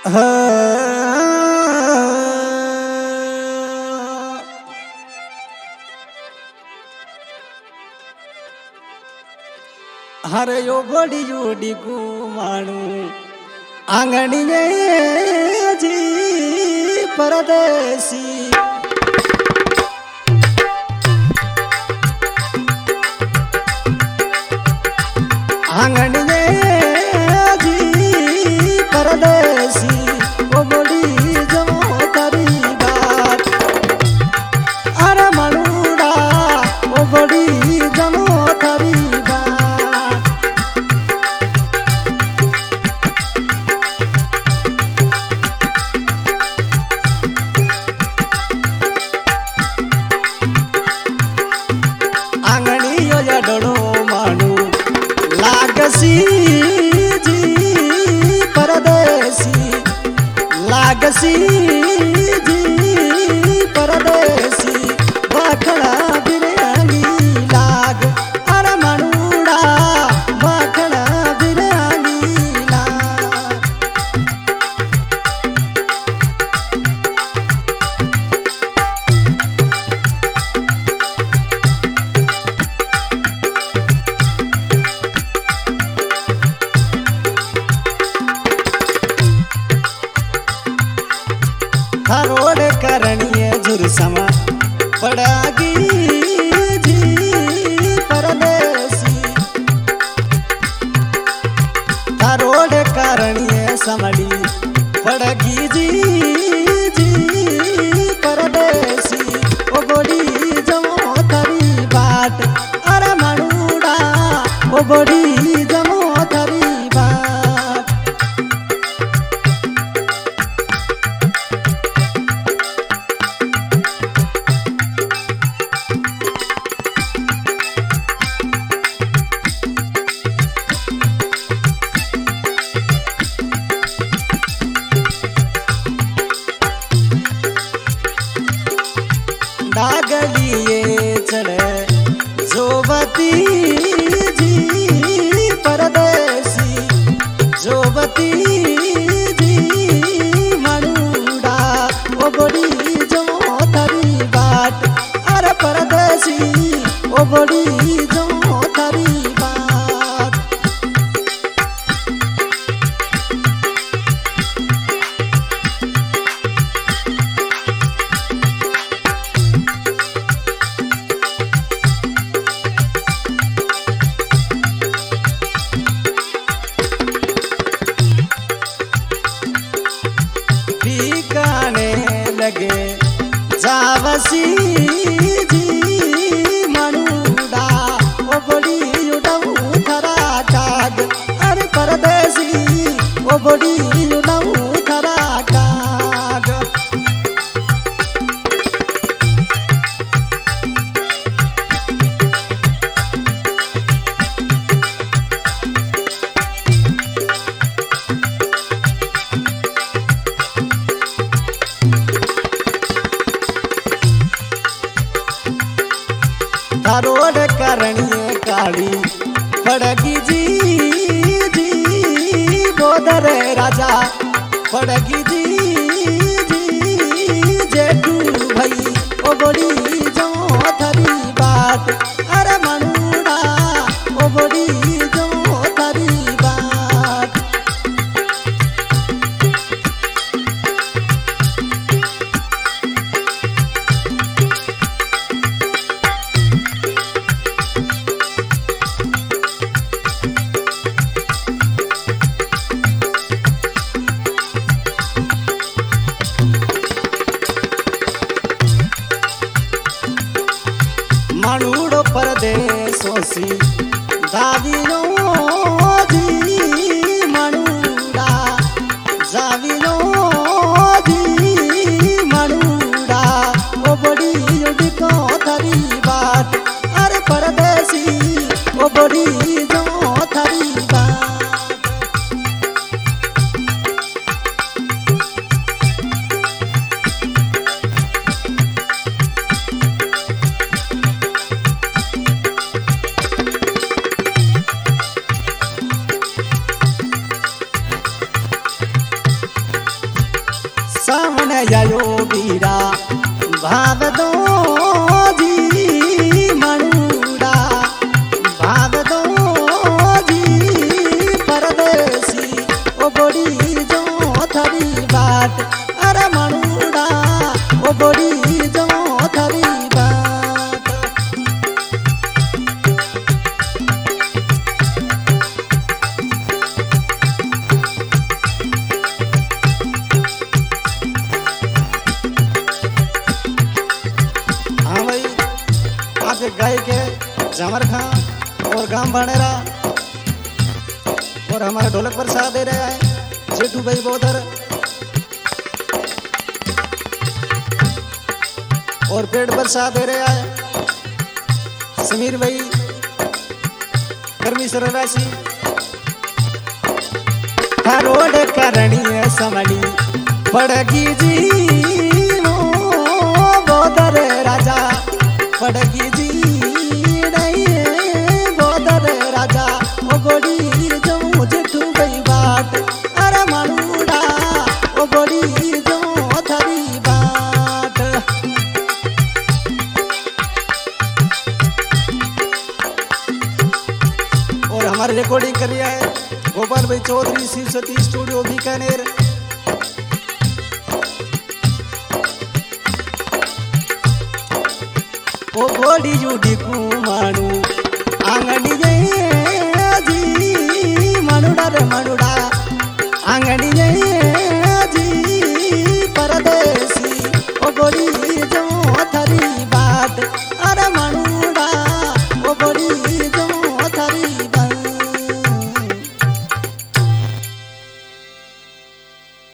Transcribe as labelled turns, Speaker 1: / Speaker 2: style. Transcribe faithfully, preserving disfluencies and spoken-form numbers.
Speaker 1: हरे यो बड़ी जोड़ी गुमाणू आंगनी में जी परदेसी आंगनी में जी परदेसी वो बड़ी जमो तारी बात अरे मनुड़ा वो बड़ी जमो तारी लागसी जी परदेसी लागसी जी परदेसी बाखड़ा बिरयानी लाग अरे मनुड़ा बाखड़ा बिरयानी लाग रोड करणीय झुरसमा पड़ागी जी परदेसी रोड करणीय समड़ी पड़गी जी जी परदेसी ओ बड़ी जमो थारी बाट अरे मनुड़ा ओ बड़ी जमो थारी बाट डागलिए चले जोवती जी परदेसी जोवती जी मनुड़ा ओ बड़ी जमो थारी बाट अरे परदेसी ओ बड़ी जमो थारी बाट गाने लगे जावसी जी मनुड़ा ओ बड़ी उड़ाऊ थरा काग अरे परदेसी ओ बड़ी उड़ाऊ थरा काग रोड करणीय काली पड़गी जी जी बोधर राजा पड़गी जी जी जेठू भाई ओ बड़ी जमो थारी बात अरे मनुड़ा ओ बड़ी जमो थारी बात मनुड़ो आयो बीरा भाव दो जी मणुड़ा भाव दो जी परदेसी ओ बड़ी जो थरी बाट अरे मणुड़ा ओ बड़ी जो थरी बाट। हाँ भाई आपके गाय के जमर खां और गांव भानेरा और हमारा ढोलक पर साथ दे रहा है जेठू भाई बोधर और पेड़ पर साथ दे रहा है समीर भाई परमेश्वर राशि रोड करणी समणी पड़गी जी नो बोधर राजा पड़गी जी नहीं बोधर राजा ओ गोड़ी जो जेठू भाई बाट अरे मणुड़ा ओ गोड़ी जो थरी बाट। और हमारे रिकॉर्डिंग कर रहा है गोपाल भाई चौधरी शिव सती स्टूडियो बीकानेर। ओ घोड़ी जुड़ी कुमाणू आंगनी